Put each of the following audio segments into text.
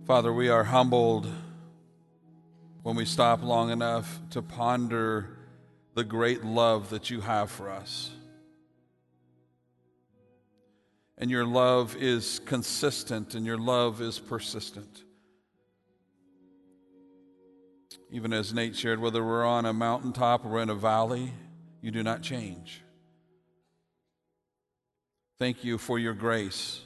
Father, we are humbled when we stop long enough to ponder the great love that you have for us. And your love is consistent and your love is persistent. Even as Nate shared, whether we're on a mountaintop or in a valley, you do not change. Thank you for your grace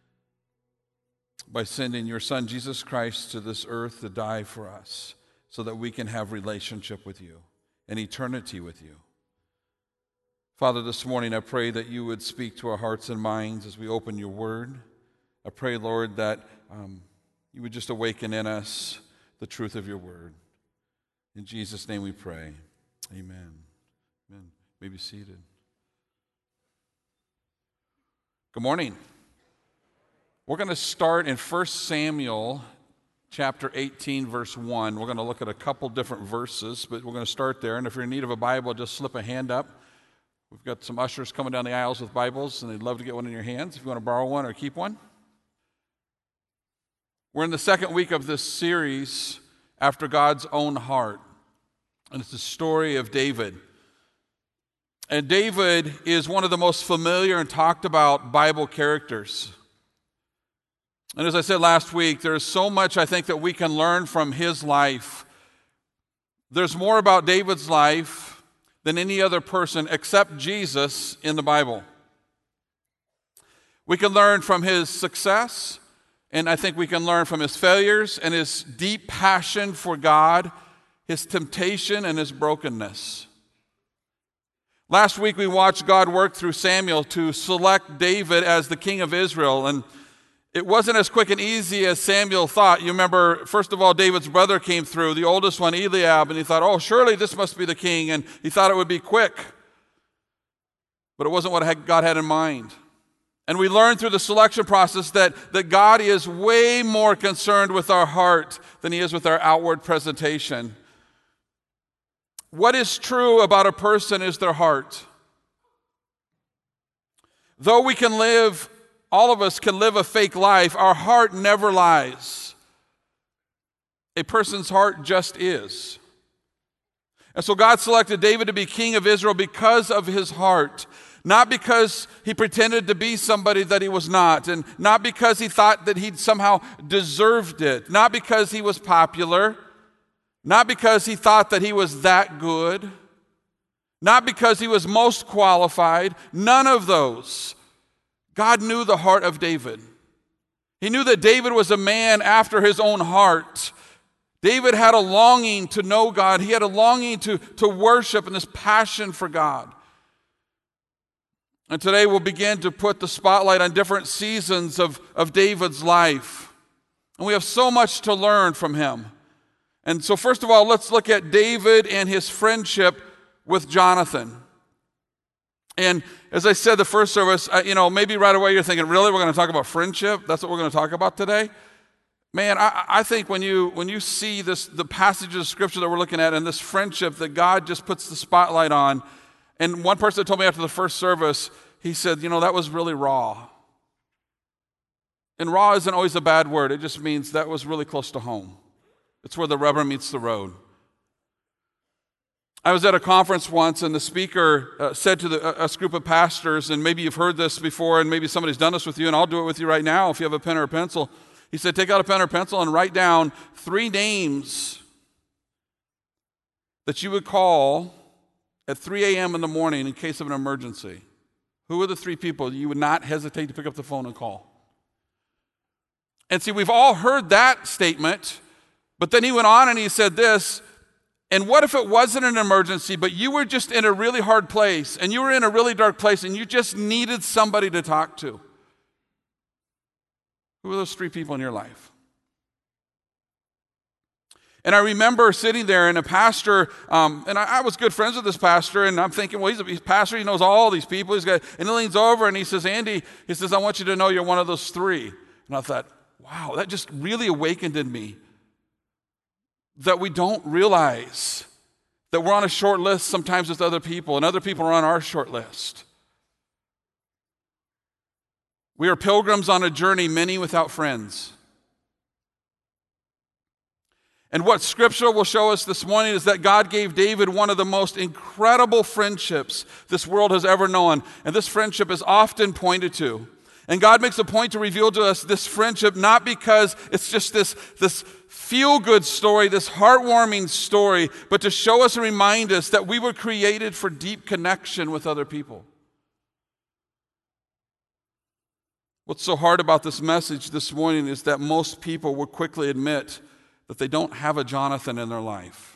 by sending your Son, Jesus Christ, to this earth to die for us so that we can have relationship with you and eternity with you. Father, this morning I pray that you would speak to our hearts and minds as we open your word. I pray, Lord, that you would just awaken in us the truth of your word. In Jesus' name we pray. Amen. Amen. You may be seated. Good morning. We're going to start in 1 Samuel chapter 18, verse 1. We're going to look at a couple different verses, but we're going to start there. And if you're in need of a Bible, just slip a hand up. We've got some ushers coming down the aisles with Bibles, and they'd love to get one in your hands if you want to borrow one or keep one. We're in the second week of this series, After God's Own Heart, and it's the story of David. And David is one of the most familiar and talked about Bible characters. And as I said last week, there's so much I think that we can learn from his life. There's more about David's life than any other person except Jesus in the Bible. We can learn from his success, and I think we can learn from his failures and his deep passion for God, his temptation and his brokenness. Last week we watched God work through Samuel to select David as the king of Israel, and it wasn't as quick and easy as Samuel thought. You remember, first of all, David's brother came through, the oldest one, Eliab, and he thought, oh, surely this must be the king, and he thought it would be quick. But it wasn't what God had in mind. And we learned through the selection process that God is way more concerned with our heart than he is with our outward presentation. What is true about a person is their heart. Though we can live, all of us can live a fake life, our heart never lies. A person's heart just is. And so God selected David to be king of Israel because of his heart. Not because he pretended to be somebody that he was not, and not because he thought that he'd somehow deserved it, not because he was popular, not because he thought that he was that good, not because he was most qualified, none of those. God knew the heart of David. He knew that David was a man after his own heart. David had a longing to know God. He had a longing to worship and this passion for God. And today we'll begin to put the spotlight on different seasons of David's life. And we have so much to learn from him. And so first of all, let's look at David and his friendship with Jonathan. And as I said the first service, maybe right away you're thinking, really, we're going to talk about friendship? That's what we're going to talk about today? Man, I think when you see the passages of Scripture that we're looking at and this friendship that God just puts the spotlight on, and one person told me after the first service, he said, that was really raw. And raw isn't always a bad word. It just means that was really close to home. It's where the rubber meets the road. I was at a conference once, and the speaker said to a group of pastors, and maybe you've heard this before, and maybe somebody's done this with you, and I'll do it with you right now if you have a pen or a pencil. He said, take out a pen or pencil and write down 3 names that you would call at 3 a.m. in the morning in case of an emergency. Who are the 3 people you would not hesitate to pick up the phone and call? And see, we've all heard that statement, but then he went on and he said this, and what if it wasn't an emergency, but you were just in a really hard place, and you were in a really dark place, and you just needed somebody to talk to? Who are those 3 people in your life? And I remember sitting there, and a pastor, and I was good friends with this pastor, and I'm thinking, well, he's a pastor, he knows all these people. And he leans over and he says, Andy, I want you to know you're one of those 3. And I thought, wow, that just really awakened in me that we don't realize that we're on a short list sometimes with other people, and other people are on our short list. We are pilgrims on a journey, many without friends. And what Scripture will show us this morning is that God gave David one of the most incredible friendships this world has ever known. And this friendship is often pointed to. And God makes a point to reveal to us this friendship not because it's just this feel-good story, this heartwarming story, but to show us and remind us that we were created for deep connection with other people. What's so hard about this message this morning is that most people will quickly admit that they don't have a Jonathan in their life.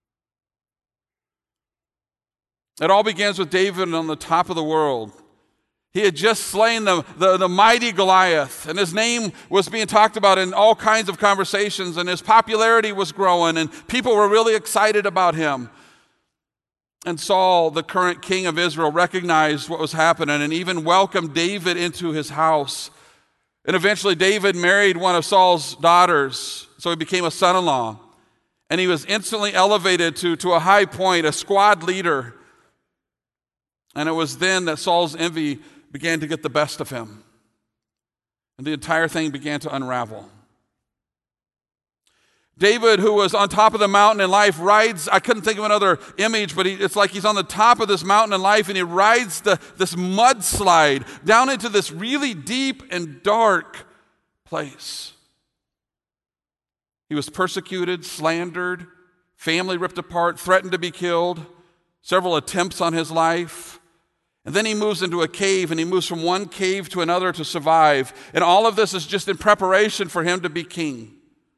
It all begins with David on the top of the world. He had just slain the mighty Goliath, and his name was being talked about in all kinds of conversations, and his popularity was growing, and people were really excited about him. And Saul, the current king of Israel, recognized what was happening and even welcomed David into his house. And eventually David married one of Saul's daughters, so he became a son-in-law. And he was instantly elevated to a high point, a squad leader. And it was then that Saul's envy began to get the best of him. And the entire thing began to unravel. David, who was on top of the mountain in life, rides, I couldn't think of another image, but it's like he's on the top of this mountain in life, and he rides this mudslide down into this really deep and dark place. He was persecuted, slandered, family ripped apart, threatened to be killed, several attempts on his life. And then he moves into a cave, and he moves from one cave to another to survive. And all of this is just in preparation for him to be king.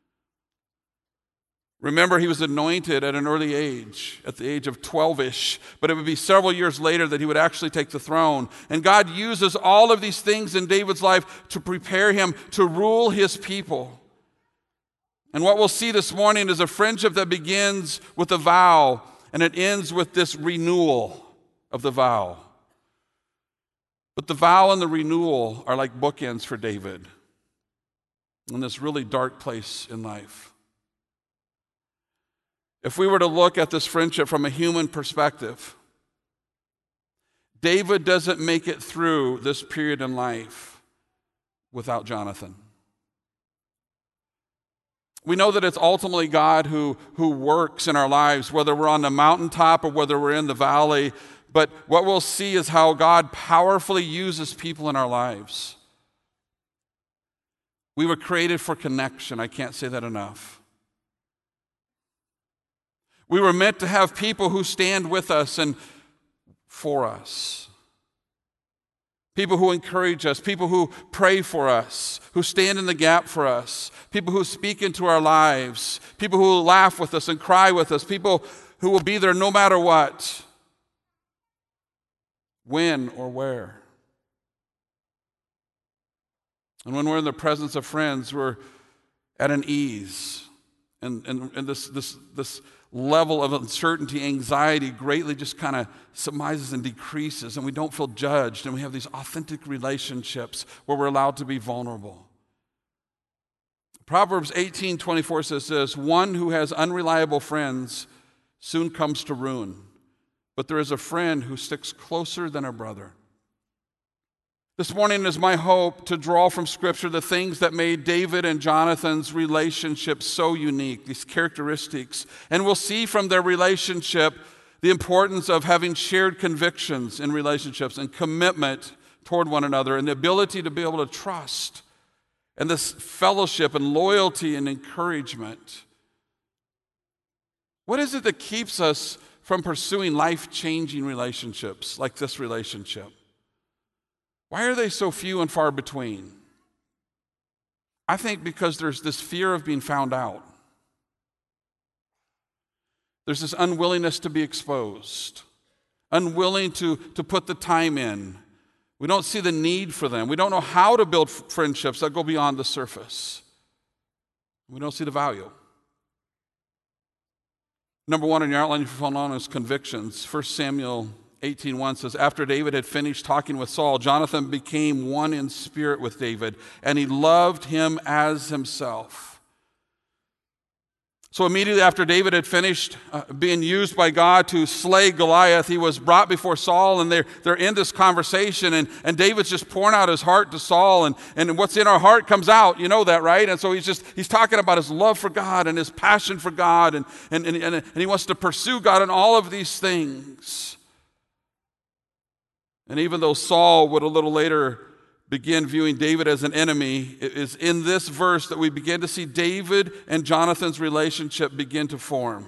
Remember, he was anointed at an early age, at the age of 12-ish, but it would be several years later that he would actually take the throne. And God uses all of these things in David's life to prepare him to rule his people. And what we'll see this morning is a friendship that begins with a vow, and it ends with this renewal of the vow. But the vow and the renewal are like bookends for David in this really dark place in life. If we were to look at this friendship from a human perspective, David doesn't make it through this period in life without Jonathan. We know that it's ultimately God who works in our lives, whether we're on the mountaintop or whether we're in the valley. But what we'll see is how God powerfully uses people in our lives. We were created for connection. I can't say that enough. We were meant to have people who stand with us and for us. People who encourage us, people who pray for us, who stand in the gap for us, people who speak into our lives, people who will laugh with us and cry with us, people who will be there no matter what, when or where. And when we're in the presence of friends, we're at an ease. And this level of uncertainty, anxiety greatly just kind of surmises and decreases, and we don't feel judged, and we have these authentic relationships where we're allowed to be vulnerable. Proverbs 18:24 says this, "One who has unreliable friends soon comes to ruin, but there is a friend who sticks closer than a brother." This morning is my hope to draw from Scripture the things that made David and Jonathan's relationship so unique, these characteristics. And we'll see from their relationship the importance of having shared convictions in relationships and commitment toward one another and the ability to be able to trust and this fellowship and loyalty and encouragement. What is it that keeps us from pursuing life-changing relationships like this relationship? Why are they so few and far between? I think because there's this fear of being found out. There's this unwillingness to be exposed, unwilling to put the time in. We don't see the need for them. We don't know how to build friendships that go beyond the surface. We don't see the value. Number one in your outline, if you're following on, is convictions. 1 Samuel 18:1 says, "After David had finished talking with Saul, Jonathan became one in spirit with David, and he loved him as himself." So immediately after David had finished being used by God to slay Goliath, he was brought before Saul, and they're in this conversation, and David's just pouring out his heart to Saul, and what's in our heart comes out, you know that, right? And so he's talking about his love for God and his passion for God, and he wants to pursue God in all of these things. And even though Saul would a little later begin viewing David as an enemy, it is in this verse that we begin to see David and Jonathan's relationship begin to form.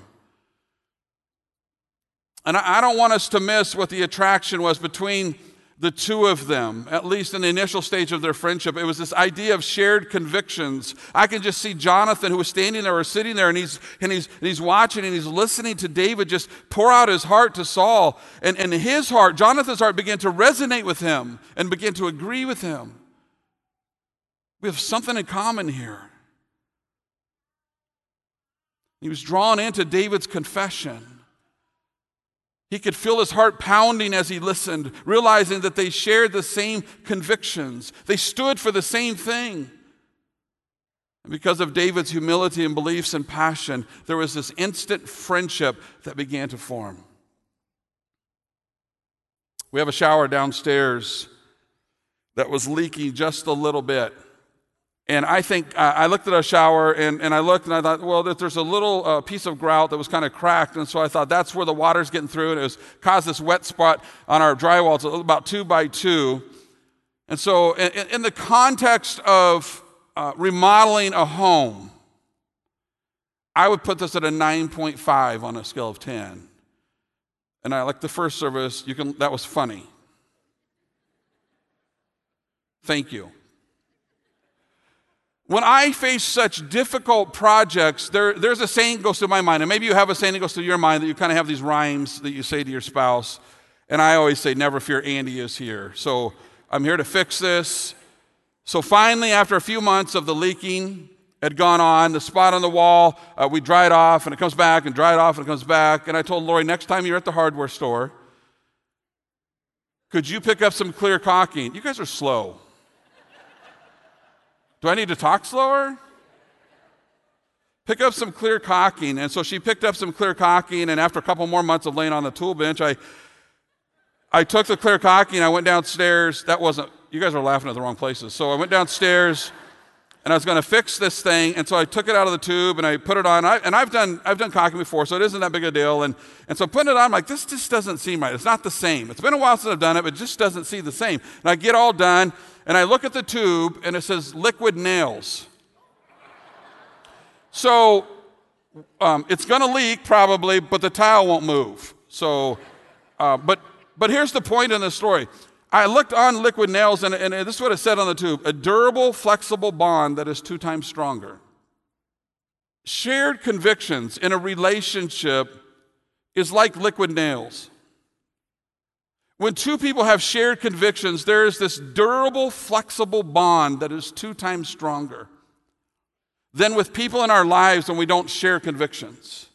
And I don't want us to miss what the attraction was between the two of them, at least in the initial stage of their friendship. It was this idea of shared convictions. I can just see Jonathan, who was standing there or sitting there, and he's watching and he's listening to David just pour out his heart to Saul. And his heart, Jonathan's heart, began to resonate with him and begin to agree with him. We have something in common here. He was drawn into David's confession. He could feel his heart pounding as he listened, realizing that they shared the same convictions. They stood for the same thing. And because of David's humility and beliefs and passion, there was this instant friendship that began to form. We have a shower downstairs that was leaking just a little bit. And I think I looked at a shower and I looked and I thought, well, there's a little piece of grout that was kind of cracked. And so I thought that's where the water's getting through. And it was caused this wet spot on our drywall. It's about 2 by 2. And so in the context of remodeling a home, I would put this at a 9.5 on a scale of 10. And I like the first service. That was funny. Thank you. When I face such difficult projects, there's a saying that goes through my mind, and maybe you have a saying that goes through your mind that you kind of have these rhymes that you say to your spouse, and I always say, never fear, Andy is here. So I'm here to fix this. So finally, after a few months of the leaking had gone on, the spot on the wall, we dried off, and it comes back, and dried off, and it comes back, and I told Lori, next time you're at the hardware store, could you pick up some clear caulking? You guys are slow. Do I need to talk slower? Pick up some clear caulking. And so she picked up some clear caulking, and after a couple more months of laying on the tool bench, I took the clear caulking, I went downstairs. You guys are laughing at the wrong places. So I went downstairs, and I was going to fix this thing, and so I took it out of the tube, and I put it on. I've done caulking before, so it isn't that big a deal. And so putting it on, I'm like, this just doesn't seem right. It's not the same. It's been a while since I've done it, but it just doesn't seem the same. And I get all done, and I look at the tube, and it says liquid nails. So it's going to leak probably, but the tile won't move. So, but here's the point in this story. I looked on liquid nails, and this is what it said on the tube: a durable, flexible bond that is 2 times stronger. Shared convictions in a relationship is like liquid nails. When 2 people have shared convictions, there is this durable, flexible bond that is 2 times stronger than with people in our lives when we don't share convictions.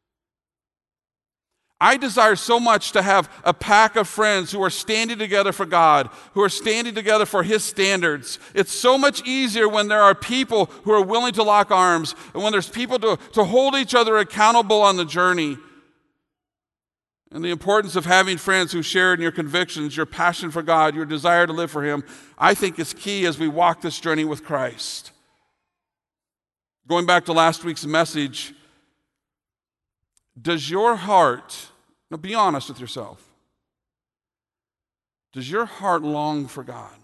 I desire so much to have a pack of friends who are standing together for God, who are standing together for His standards. It's so much easier when there are people who are willing to lock arms, and when there's people to hold each other accountable on the journey. And the importance of having friends who share in your convictions, your passion for God, your desire to live for Him, I think is key as we walk this journey with Christ. Going back to last week's message, does your heart, now be honest with yourself, does your heart long for God?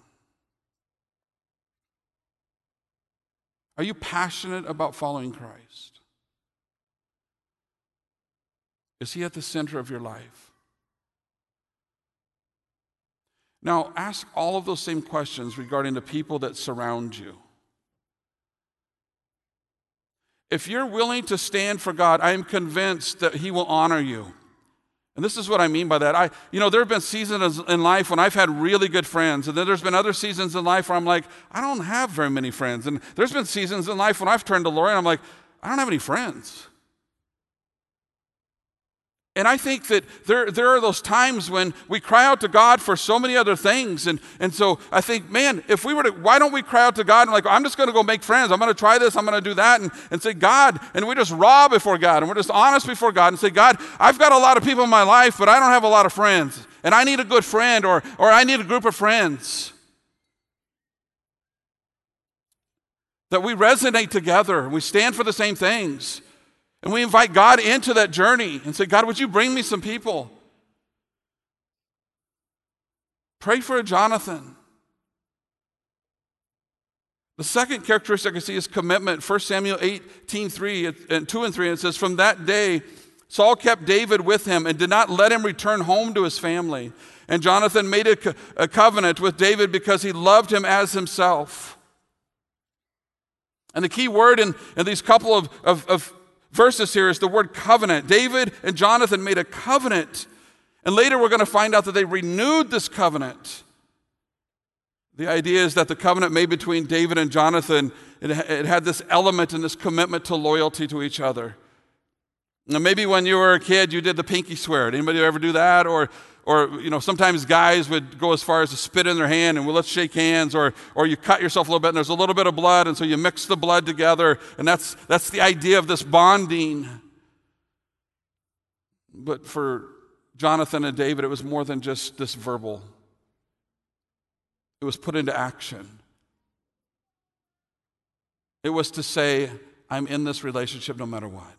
Are you passionate about following Christ? Is He at the center of your life? Now, ask all of those same questions regarding the people that surround you. If you're willing to stand for God, I am convinced that He will honor you. And this is what I mean by that. There have been seasons in life when I've had really good friends, and then there's been other seasons in life where I'm like, I don't have very many friends. And there's been seasons in life when I've turned to Lori and I'm like, I don't have any friends. And I think that there are those times when we cry out to God for so many other things. And so I think, man, if we were to, why don't we cry out to God and like, I'm just going to go make friends. I'm going to try this. I'm going to do that. And say, God, and we just raw before God. And we're just honest before God and say, God, I've got a lot of people in my life, but I don't have a lot of friends. And I need a good friend or I need a group of friends. That we resonate together and we stand for the same things. And we invite God into that journey and say, God, would you bring me some people? Pray for a Jonathan. The second characteristic I see is commitment. 1 Samuel 18:3 and 2 and 3, it says, from that day, Saul kept David with him and did not let him return home to his family. And Jonathan made a covenant with David because he loved him as himself. And the key word in these couple of verses here is the word covenant. David and Jonathan made a covenant. And later we're going to find out that they renewed this covenant. The idea is that the covenant made between David and Jonathan, it had this element and this commitment to loyalty to each other. Now maybe when you were a kid, you did the pinky swear. Did anybody ever do that? Or sometimes guys would go as far as to spit in their hand and well, let's shake hands, or you cut yourself a little bit and there's a little bit of blood, and so you mix the blood together, and that's the idea of this bonding. But for Jonathan and David, it was more than just this verbal. It was put into action. It was to say, I'm in this relationship no matter what.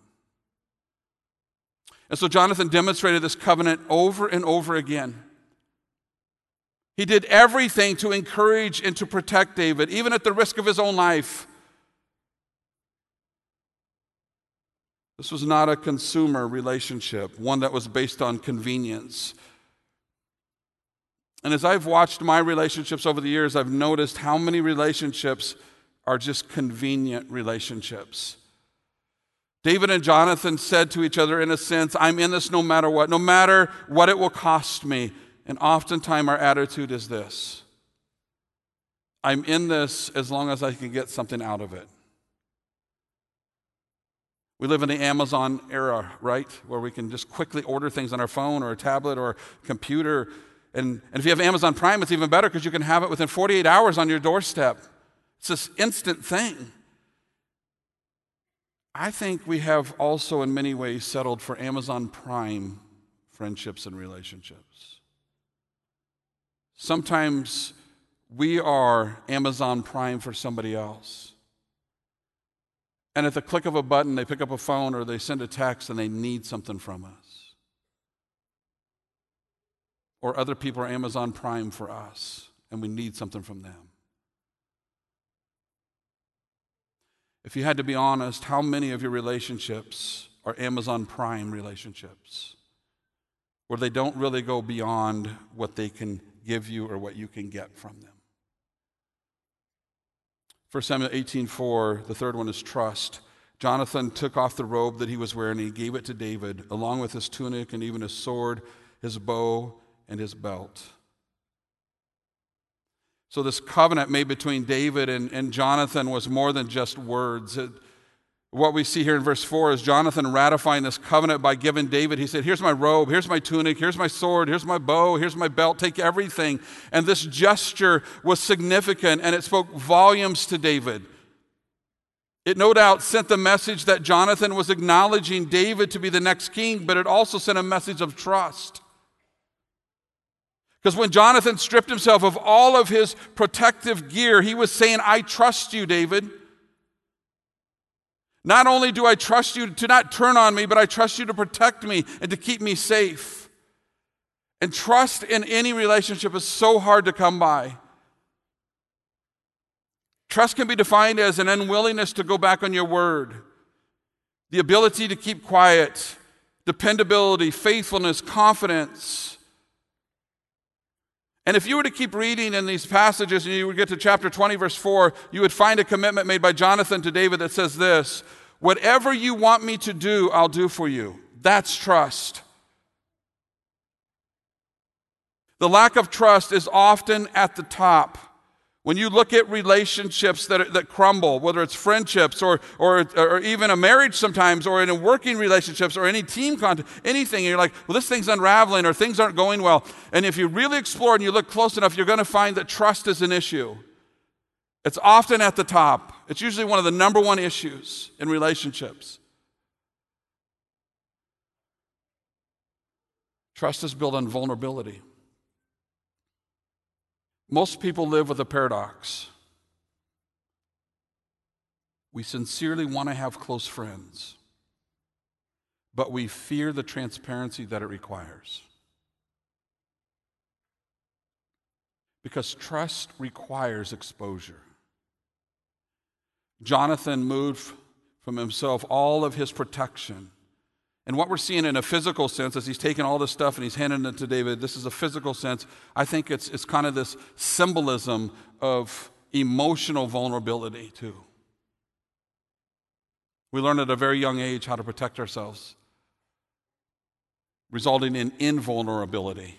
And so Jonathan demonstrated this covenant over and over again. He did everything to encourage and to protect David, even at the risk of his own life. This was not a consumer relationship, one that was based on convenience. And as I've watched my relationships over the years, I've noticed how many relationships are just convenient relationships. David and Jonathan said to each other, in a sense, I'm in this no matter what it will cost me. And oftentimes our attitude is this: I'm in this as long as I can get something out of it. We live in the Amazon era, right? Where we can just quickly order things on our phone or a tablet or computer. And if you have Amazon Prime, it's even better because you can have it within 48 hours on your doorstep. It's this instant thing. I think we have also in many ways settled for Amazon Prime friendships and relationships. Sometimes we are Amazon Prime for somebody else. And at the click of a button, they pick up a phone or they send a text and they need something from us. Or other people are Amazon Prime for us and we need something from them. If you had to be honest, how many of your relationships are Amazon Prime relationships, where they don't really go beyond what they can give you or what you can get from them? 1 Samuel 18:4, the third one is trust. Jonathan took off the robe that he was wearing and he gave it to David, along with his tunic and even his sword, his bow, and his belt. So this covenant made between David and Jonathan was more than just words. What we see here in verse 4 is Jonathan ratifying this covenant by giving David, he said, here's my robe, here's my tunic, here's my sword, here's my bow, here's my belt, take everything. And this gesture was significant and it spoke volumes to David. It no doubt sent the message that Jonathan was acknowledging David to be the next king, but it also sent a message of trust. Because when Jonathan stripped himself of all of his protective gear, he was saying, I trust you, David. Not only do I trust you to not turn on me, but I trust you to protect me and to keep me safe. And trust in any relationship is so hard to come by. Trust can be defined as an unwillingness to go back on your word, the ability to keep quiet, dependability, faithfulness, confidence. And if you were to keep reading in these passages and you would get to chapter 20, verse 4, you would find a commitment made by Jonathan to David that says this: whatever you want me to do, I'll do for you. That's trust. The lack of trust is often at the top When you look at relationships that crumble, whether it's friendships or even a marriage sometimes, or in a working relationships or any team content, anything, and you're like, well, this thing's unraveling or things aren't going well. And if you really explore and you look close enough, you're going to find that trust is an issue. It's often at the top. It's usually one of the number one issues in relationships. Trust is built on vulnerability. Most people live with a paradox. We sincerely want to have close friends, but we fear the transparency that it requires. Because trust requires exposure. Jonathan moved from himself all of his protection. And what we're seeing in a physical sense, as he's taking all this stuff and he's handing it to David, this is a physical sense. I think it's kind of this symbolism of emotional vulnerability too. We learn at a very young age how to protect ourselves, resulting in invulnerability.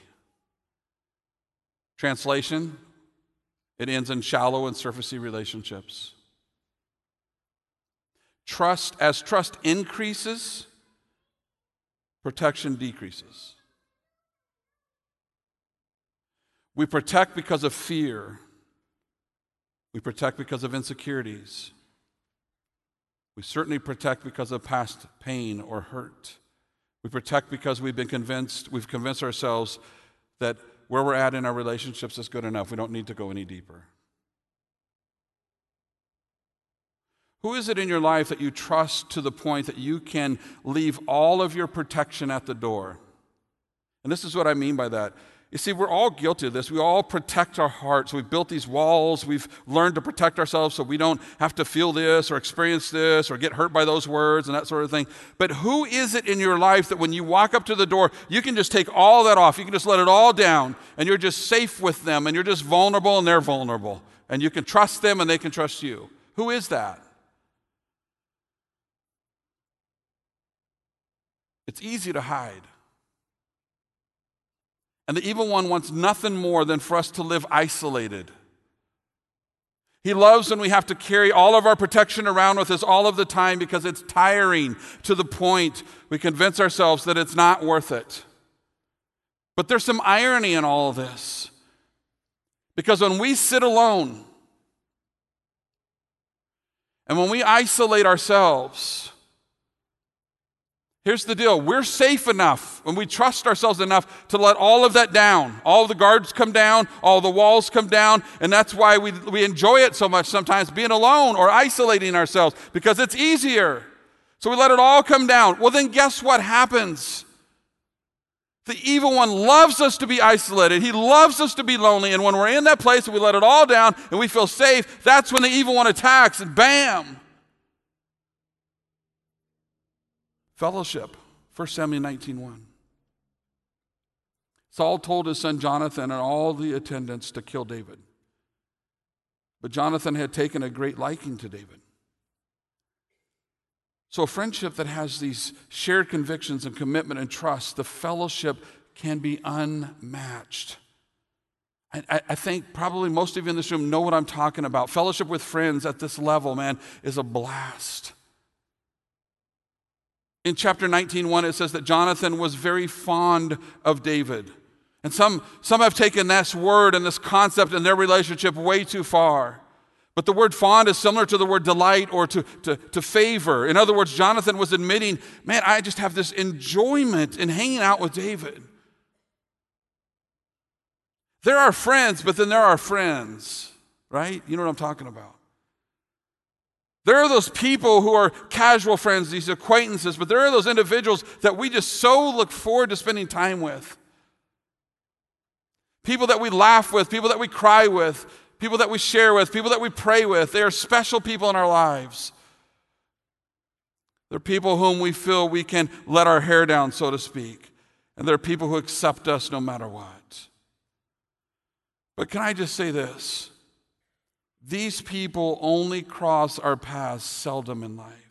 Translation, it ends in shallow and surfacey relationships. As trust increases, protection decreases. We protect because of fear. We protect because of insecurities. We certainly protect because of past pain or hurt. We protect because we've convinced ourselves that where we're at in our relationships is good enough. We don't need to go any deeper. Who is it in your life that you trust to the point that you can leave all of your protection at the door? And this is what I mean by that. You see, we're all guilty of this. We all protect our hearts. We've built these walls. We've learned to protect ourselves so we don't have to feel this or experience this or get hurt by those words and that sort of thing. But who is it in your life that when you walk up to the door, you can just take all that off. You can just let it all down and you're just safe with them and you're just vulnerable and they're vulnerable. And you can trust them and they can trust you. Who is that? It's easy to hide. And the evil one wants nothing more than for us to live isolated. He loves when we have to carry all of our protection around with us all of the time because it's tiring to the point we convince ourselves that it's not worth it. But there's some irony in all of this. Because when we sit alone and when we isolate ourselves, here's the deal. We're safe enough when we trust ourselves enough to let all of that down. All of the guards come down, all the walls come down, and that's why we enjoy it so much sometimes, being alone or isolating ourselves, because it's easier. So we let it all come down. Well, then guess what happens? The evil one loves us to be isolated. He loves us to be lonely, and when we're in that place and we let it all down and we feel safe, that's when the evil one attacks, and bam! Fellowship, 1 Samuel 19:1. Saul told his son Jonathan and all the attendants to kill David. But Jonathan had taken a great liking to David. So a friendship that has these shared convictions and commitment and trust, the fellowship can be unmatched. I think probably most of you in this room know what I'm talking about. Fellowship with friends at this level, man, is a blast. In chapter 19:1, it says that Jonathan was very fond of David. And some have taken this word and this concept in their relationship way too far. But the word fond is similar to the word delight or to favor. In other words, Jonathan was admitting, man, I just have this enjoyment in hanging out with David. There are friends, but then there are friends, right? You know what I'm talking about. There are those people who are casual friends, these acquaintances, but there are those individuals that we just so look forward to spending time with. People that we laugh with, people that we cry with, people that we share with, people that we pray with. They are special people in our lives. They're people whom we feel we can let our hair down, so to speak. And they're people who accept us no matter what. But can I just say this? These people only cross our paths seldom in life.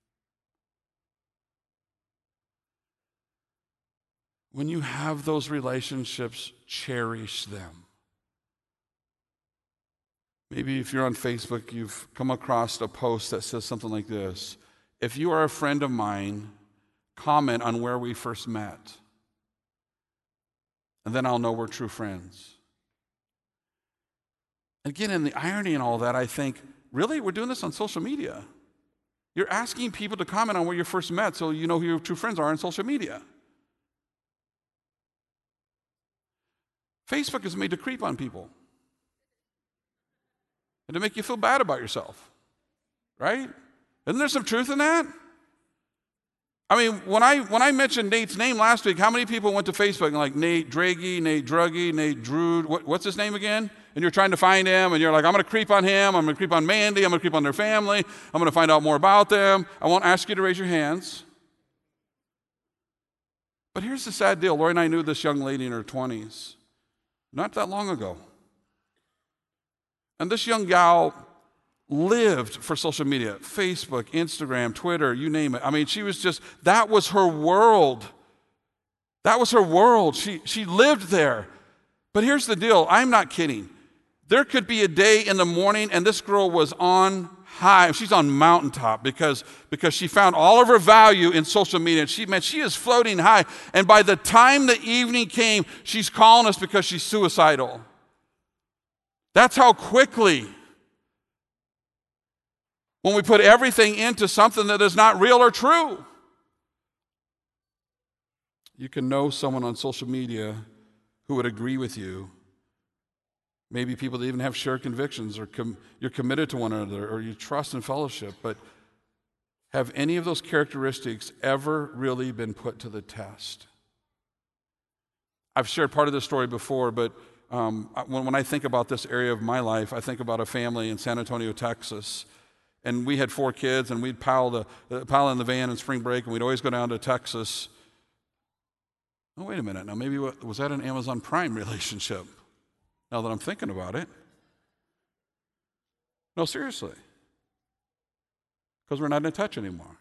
When you have those relationships, cherish them. Maybe if you're on Facebook, you've come across a post that says something like this: if you are a friend of mine, comment on where we first met, and then I'll know we're true friends. Again, in the irony in all that, I think, really? We're doing this on social media. You're asking people to comment on where you first met so you know who your true friends are on social media. Facebook is made to creep on people and to make you feel bad about yourself, right? Isn't there some truth in that? I mean, when I mentioned Nate's name last week, how many people went to Facebook and like Nate Draghi, Nate Druggy, Nate Drude, what's his name again? And you're trying to find him, and you're like, I'm going to creep on him, I'm going to creep on Mandy, I'm going to creep on their family, I'm going to find out more about them. I won't ask you to raise your hands. But here's the sad deal. Lori and I knew this young lady in her 20s not that long ago. And this young gal lived for social media, Facebook, Instagram, Twitter, you name it. I mean, that was her world. That was her world. She lived there. But here's the deal. I'm not kidding. There could be a day in the morning and this girl was on high. She's on mountaintop because she found all of her value in social media. She is floating high. And by the time the evening came, she's calling us because she's suicidal. That's how quickly, when we put everything into something that is not real or true. You can know someone on social media who would agree with you. Maybe people that even have shared convictions, or you're committed to one another, or you trust in fellowship. But have any of those characteristics ever really been put to the test? I've shared part of this story before, but when I think about this area of my life, I think about a family in San Antonio, Texas. And we had 4 kids, and we'd pile in the van in spring break, and we'd always go down to Texas. Oh, wait a minute. Now, maybe was that an Amazon Prime relationship? Now that I'm thinking about it. No, seriously. Because we're not in touch anymore.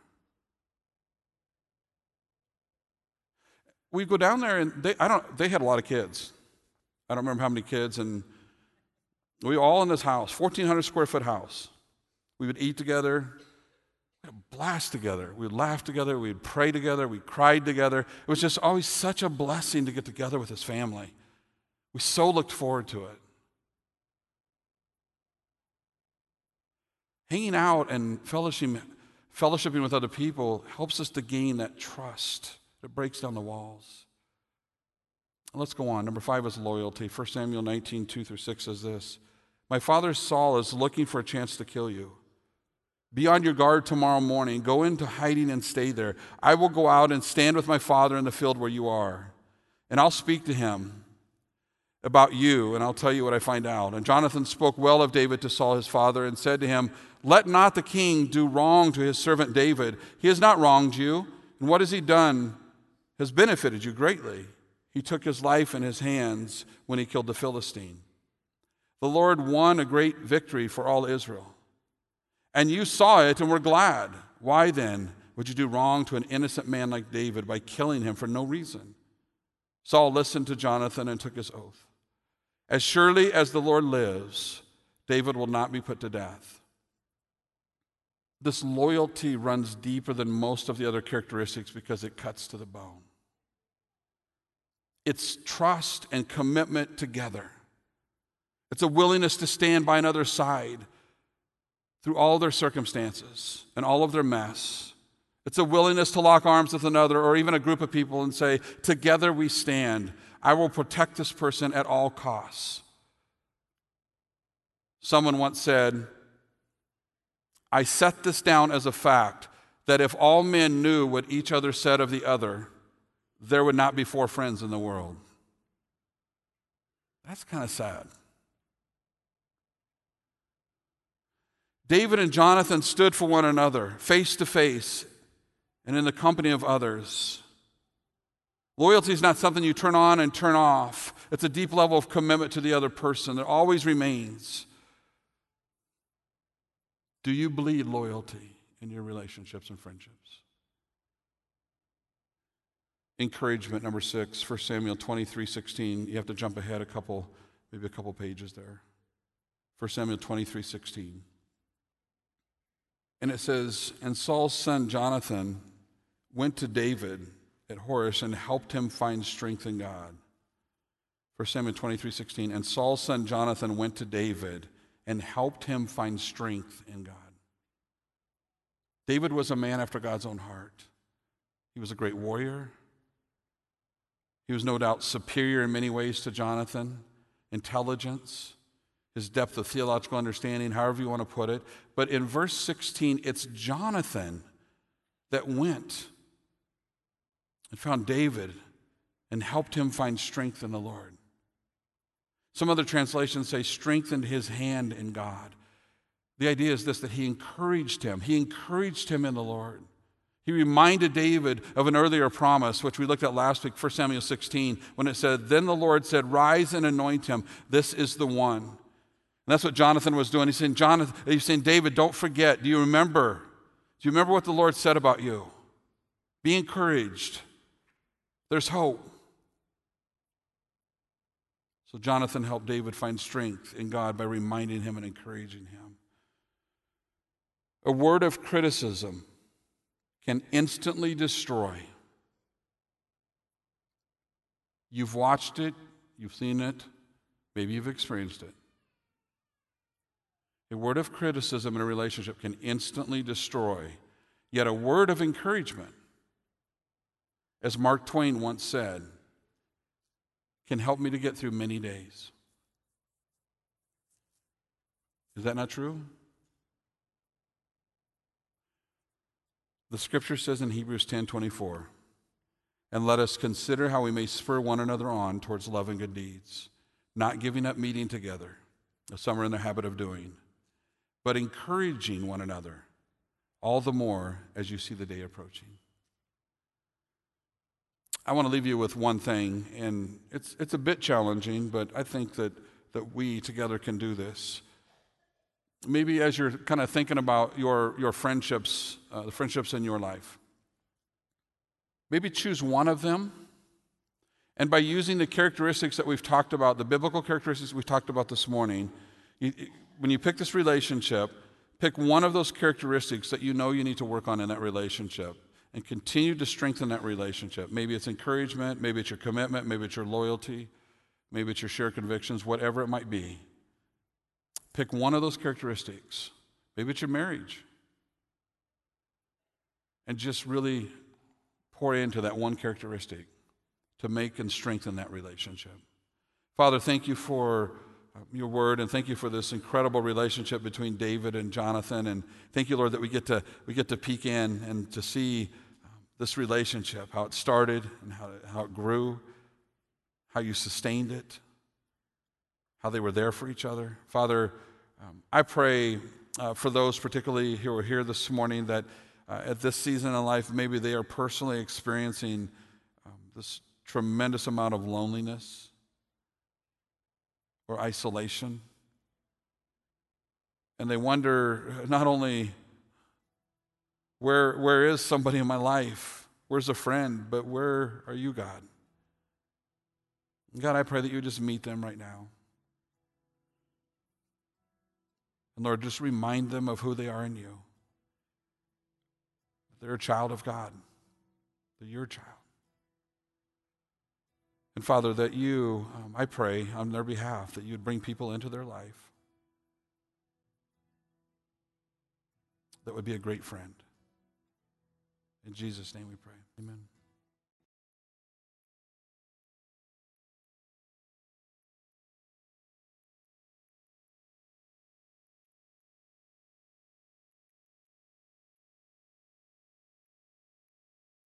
We'd go down there, and they had a lot of kids. I don't remember how many kids, and we were all in this house, 1,400 square foot house. We would eat together, we would blast together, we would laugh together, we would pray together, we cried together. It was just always such a blessing to get together with this family. We so looked forward to it. Hanging out and fellowshipping with other people helps us to gain that trust that breaks down the walls. Let's go on. Number 5 is loyalty. 1 Samuel 19, 2-6 says this: My father Saul is looking for a chance to kill you. Be on your guard tomorrow morning. Go into hiding and stay there. I will go out and stand with my father in the field where you are, and I'll speak to him about you, and I'll tell you what I find out. And Jonathan spoke well of David to Saul his father and said to him, Let not the king do wrong to his servant David. He has not wronged you, and what has he done has benefited you greatly. He took his life in his hands when he killed the Philistine. The Lord won a great victory for all Israel. And you saw it and were glad. Why then would you do wrong to an innocent man like David by killing him for no reason? Saul listened to Jonathan and took his oath. As surely as the Lord lives, David will not be put to death. This loyalty runs deeper than most of the other characteristics because it cuts to the bone. It's trust and commitment together. It's a willingness to stand by another's side through all their circumstances and all of their mess. It's a willingness to lock arms with another or even a group of people and say, together we stand. I will protect this person at all costs. Someone once said, I set this down as a fact that if all men knew what each other said of the other, there would not be 4 friends in the world. That's kind of sad. David and Jonathan stood for one another, face to face, and in the company of others. Loyalty is not something you turn on and turn off. It's a deep level of commitment to the other person that always remains. Do you bleed loyalty in your relationships and friendships? Encouragement, number 6, 1 Samuel 23:16. You have to jump ahead maybe a couple pages there. 1 Samuel 23:16. And it says, and Saul's son Jonathan went to David at Horesh and helped him find strength in God. 1 Samuel 23:16. And Saul's son Jonathan went to David and helped him find strength in God. David was a man after God's own heart. He was a great warrior. He was no doubt superior in many ways to Jonathan. Intelligence, his depth of theological understanding, however you want to put it. But in verse 16, it's Jonathan that went and found David and helped him find strength in the Lord. Some other translations say strengthened his hand in God. The idea is this, that he encouraged him. He encouraged him in the Lord. He reminded David of an earlier promise, which we looked at last week, 1 Samuel 16, when it said, then the Lord said, rise and anoint him. This is the one. And that's what Jonathan was doing. He's saying, David, don't forget. Do you remember what the Lord said about you? Be encouraged. There's hope. So Jonathan helped David find strength in God by reminding him and encouraging him. A word of criticism can instantly destroy. You've watched it, you've seen it, maybe you've experienced it. A word of criticism in a relationship can instantly destroy, yet a word of encouragement, as Mark Twain once said, can help me to get through many days. Is that not true? The scripture says in Hebrews 10:24, and let us consider how we may spur one another on towards love and good deeds, not giving up meeting together, as some are in the habit of doing, but encouraging one another, all the more as you see the day approaching. I want to leave you with one thing, and it's a bit challenging, but I think that we together can do this. Maybe as you're kind of thinking about your friendships, the friendships in your life, maybe choose one of them, and by using the characteristics that we've talked about, the biblical characteristics we've talked about this morning, when you pick this relationship, pick one of those characteristics that you know you need to work on in that relationship and continue to strengthen that relationship. Maybe it's encouragement, maybe it's your commitment, maybe it's your loyalty, maybe it's your shared convictions, whatever it might be. Pick one of those characteristics. Maybe it's your marriage. And just really pour into that one characteristic to make and strengthen that relationship. Father, thank you for your word, and thank you for this incredible relationship between David and Jonathan. And thank you, Lord, that we get to peek in and to see this relationship, how it started and how it grew, how you sustained it, how they were there for each other. Father, I pray for those particularly who are here this morning that at this season in life, maybe they are personally experiencing this tremendous amount of loneliness or isolation. And they wonder not only where is somebody in my life, where's a friend, but where are you, God? God, I pray that you just meet them right now. And Lord, just remind them of who they are in you. They're a child of God. They're your child. And Father, that you, I pray on their behalf, that you'd bring people into their life that would be a great friend. In Jesus' name we pray. Amen.